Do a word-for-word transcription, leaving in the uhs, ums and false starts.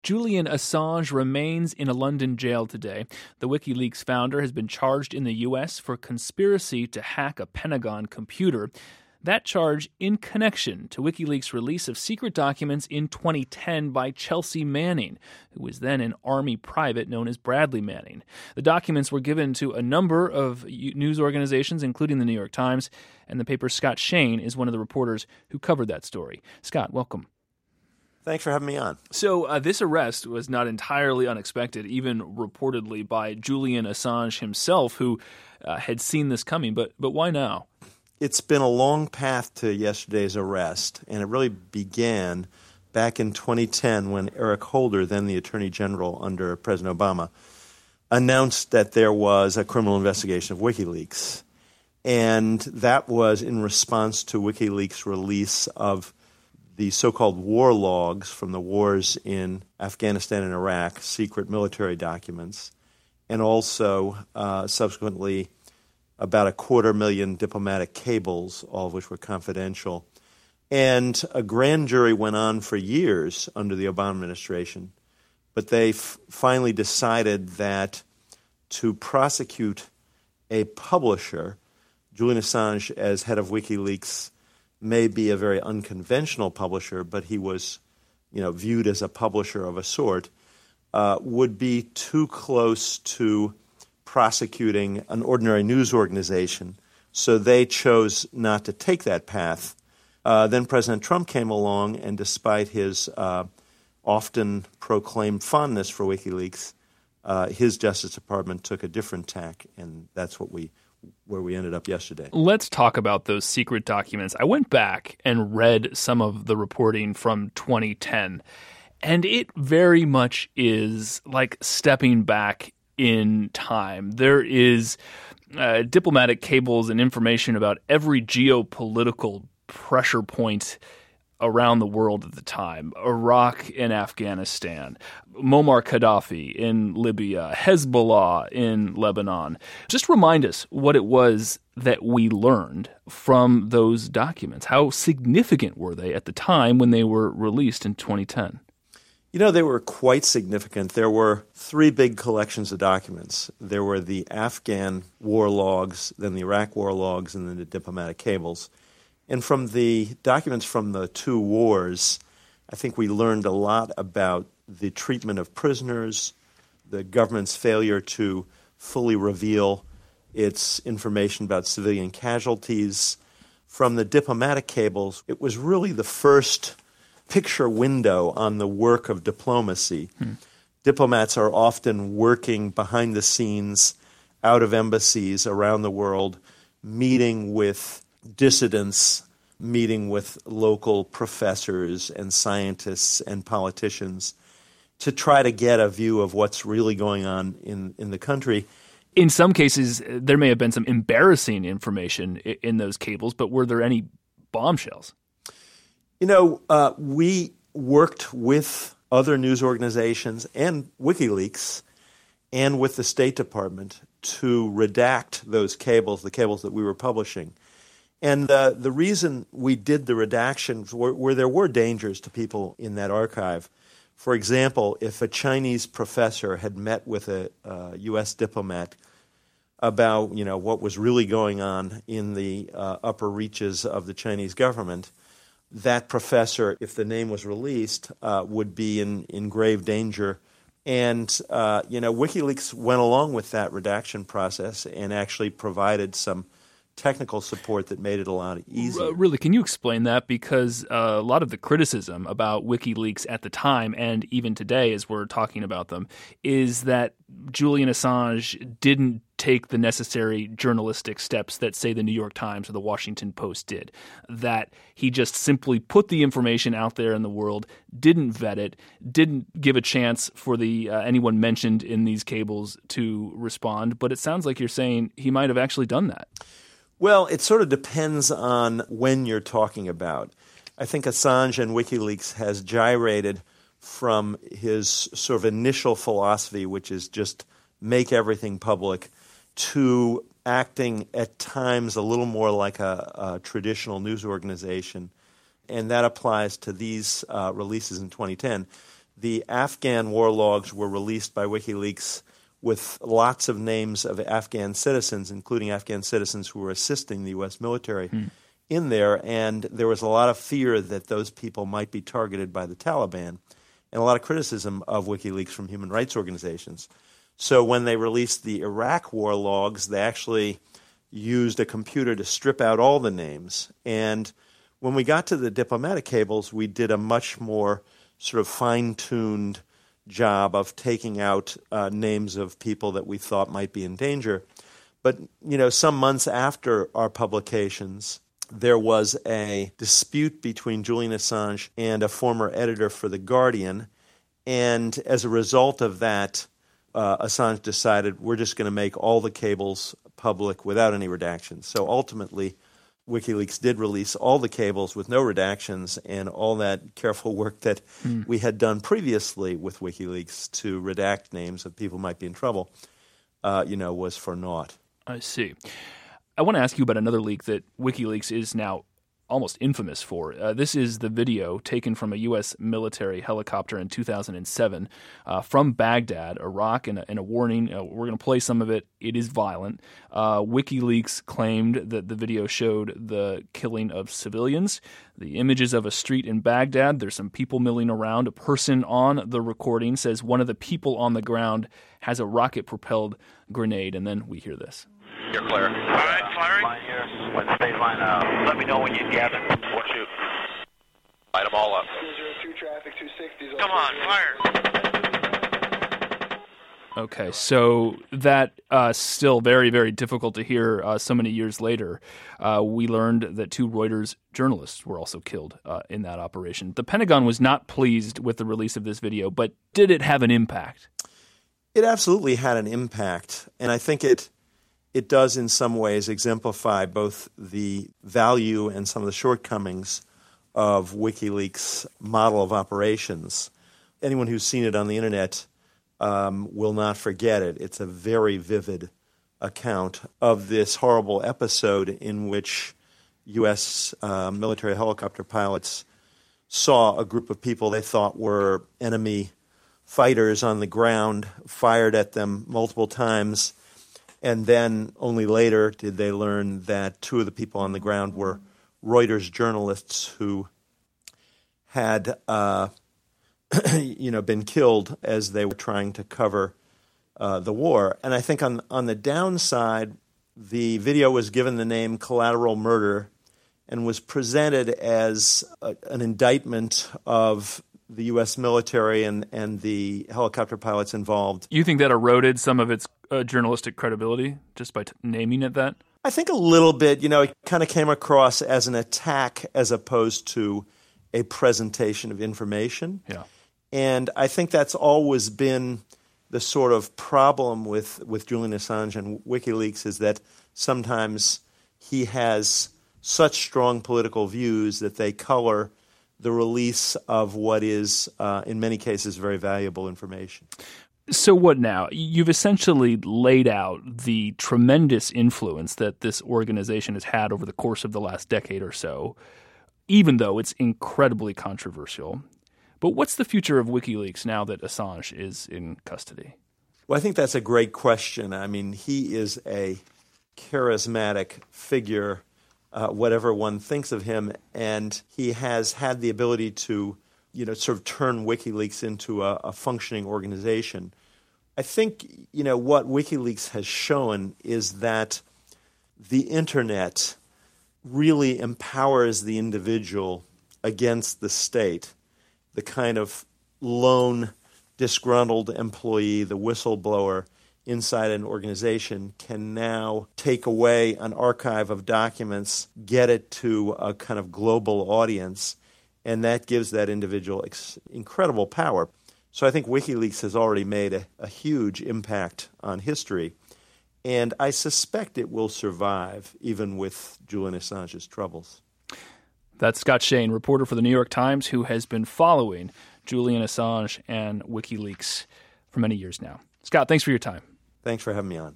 Julian Assange remains in a London jail today. The WikiLeaks founder has been charged in the U S for conspiracy to hack a Pentagon computer. That charge in connection to WikiLeaks' release of secret documents in twenty ten by Chelsea Manning, who was then an Army private known as Bradley Manning. The documents were given to a number of news organizations, including the New York Times, and the paper's Scott Shane is one of the reporters who covered that story. Scott, welcome. Thanks for having me on. So uh, this arrest was not entirely unexpected, even reportedly by Julian Assange himself, who uh, had seen this coming. But but why now? It's been a long path to yesterday's arrest, and it really began back in twenty ten when Eric Holder, then the Attorney General under President Obama, announced that there was a criminal investigation of WikiLeaks. And that was in response to WikiLeaks' release of the so-called war logs from the wars in Afghanistan and Iraq, secret military documents, and also uh, subsequently about a quarter million diplomatic cables, all of which were confidential. And a grand jury went on for years under the Obama administration, but they f- finally decided that to prosecute a publisher, Julian Assange as head of WikiLeaks may be a very unconventional publisher, but he was, you know, viewed as a publisher of a sort, uh, would be too close to prosecuting an ordinary news organization. So they chose not to take that path. Uh, then President Trump came along, and despite his uh, often proclaimed fondness for WikiLeaks, uh, his Justice Department took a different tack, and that's what we where we ended up yesterday. Let's talk about those secret documents. I went back and read some of the reporting from twenty ten, and it very much is like stepping back in time. There is uh, diplomatic cables and information about every geopolitical pressure point around the world at the time. Iraq and Afghanistan, Muammar Gaddafi in Libya, Hezbollah in Lebanon. Just remind us what it was that we learned from those documents. How significant were they at the time when they were released in twenty ten? You know, they were quite significant. There were three big collections of documents. There were the Afghan war logs, then the Iraq war logs, and then the diplomatic cables. And from the documents from the two wars, I think we learned a lot about the treatment of prisoners, the government's failure to fully reveal its information about civilian casualties. From the diplomatic cables, it was really the first picture window on the work of diplomacy. Hmm. Diplomats are often working behind the scenes, out of embassies around the world, meeting with dissidents, meeting with local professors and scientists and politicians to try to get a view of what's really going on in, in the country. In some cases, there may have been some embarrassing information in those cables, but were there any bombshells? You know, uh, we worked with other news organizations and WikiLeaks and with the State Department to redact those cables, the cables that we were publishing. And uh, the reason we did the redactions were, were there were dangers to people in that archive. For example, if a Chinese professor had met with a uh, U S diplomat about, you know, what was really going on in the uh, upper reaches of the Chinese government, that professor, if the name was released, uh, would be in, in grave danger. And, uh, you know, WikiLeaks went along with that redaction process and actually provided some technical support that made it a lot easier. Really, can you explain that? Because uh, a lot of the criticism about WikiLeaks at the time and even today as we're talking about them is that Julian Assange didn't take the necessary journalistic steps that, say, the New York Times or the Washington Post did, that he just simply put the information out there in the world, didn't vet it, didn't give a chance for the uh, anyone mentioned in these cables to respond. But it sounds like you're saying he might have actually done that. Well, it sort of depends on when you're talking about. I think Assange and WikiLeaks has gyrated from his sort of initial philosophy, which is just make everything public, to acting at times a little more like a, a traditional news organization. And that applies to these uh, releases in twenty ten. the Afghan war logs were released by WikiLeaks with lots of names of Afghan citizens, including Afghan citizens who were assisting the U S military hmm. in there. And there was a lot of fear that those people might be targeted by the Taliban, and a lot of criticism of WikiLeaks from human rights organizations. So when they released the Iraq war logs, they actually used a computer to strip out all the names. And when we got to the diplomatic cables, we did a much more sort of fine-tuned job of taking out uh, names of people that we thought might be in danger. But, you know, some months after our publications, there was a dispute between Julian Assange and a former editor for The Guardian. And as a result of that, uh, Assange decided we're just going to make all the cables public without any redactions. So ultimately, WikiLeaks did release all the cables with no redactions, and all that careful work that mm. we had done previously with WikiLeaks to redact names of people who might be in trouble, uh, you know, was for naught. I see. I want to ask you about another leak that WikiLeaks is now almost infamous for. Uh, this is the video taken from a U S military helicopter in two thousand seven uh, from Baghdad, Iraq, and a, and a warning. Uh, we're going to play some of it. It is violent. Uh, WikiLeaks claimed that the video showed the killing of civilians. The images of a street in Baghdad, there's some people milling around. A person on the recording says one of the people on the ground has a rocket-propelled grenade, and then we hear this. You're clear. All right, firing. Line here. When state line out. Let me know when you get it. What shoot? Light them all up. zero two traffic, two sixty. Come on, fire. Okay, so that uh, still very, very difficult to hear uh, so many years later. Uh, we learned that two Reuters journalists were also killed uh, in that operation. The Pentagon was not pleased with the release of this video, but did it have an impact? It absolutely had an impact, and I think it it does in some ways exemplify both the value and some of the shortcomings of WikiLeaks' model of operations. Anyone who's seen it on the internet um, will not forget it. It's a very vivid account of this horrible episode in which U S uh, military helicopter pilots saw a group of people they thought were enemy fighters on the ground, fired at them multiple times, and then only later did they learn that two of the people on the ground were Reuters journalists who had, uh, you know, been killed as they were trying to cover uh, the war. And I think on on the downside, the video was given the name Collateral Murder and was presented as a, an indictment of the U S military and, and the helicopter pilots involved. You think that eroded some of its uh, journalistic credibility just by t- naming it that? I think a little bit. You know, it kind of came across as an attack as opposed to a presentation of information. Yeah. And I think that's always been the sort of problem with, with Julian Assange and WikiLeaks, is that sometimes he has such strong political views that they color the release of what is, uh, in many cases, very valuable information. So what now? You've essentially laid out the tremendous influence that this organization has had over the course of the last decade or so, even though it's incredibly controversial. But what's the future of WikiLeaks now that Assange is in custody? Well, I think that's a great question. I mean, he is a charismatic figure, Uh, whatever one thinks of him, and he has had the ability to, you know, sort of turn WikiLeaks into a, a functioning organization. I think, you know, what WikiLeaks has shown is that the internet really empowers the individual against the state, the kind of lone, disgruntled employee, the whistleblower inside an organization can now take away an archive of documents, get it to a kind of global audience, and that gives that individual ex- incredible power. So I think WikiLeaks has already made a, a huge impact on history, and I suspect it will survive even with Julian Assange's troubles. That's Scott Shane, reporter for the New York Times, who has been following Julian Assange and WikiLeaks for many years now. Scott, thanks for your time. Thanks for having me on.